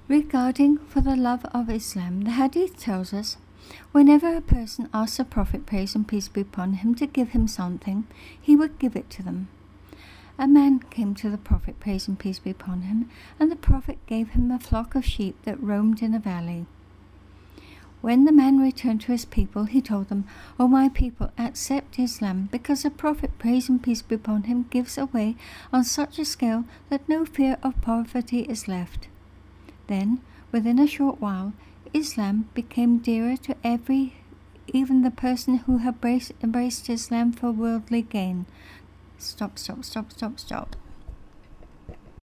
Regarding for the love of Islam, the Hadith tells us, whenever a person asks the Prophet, praise and peace be upon him, to give him something, he would give it to them. A man came to the Prophet, praise and peace be upon him, and the Prophet gave him a flock of sheep that roamed in a valley. When the man returned to his people, he told them, O my people, accept Islam, because the Prophet, praise and peace be upon him, gives away on such a scale that no fear of poverty is left. Then, within a short while, Islam became dearer to even the person who had embraced Islam for worldly gain. Stop.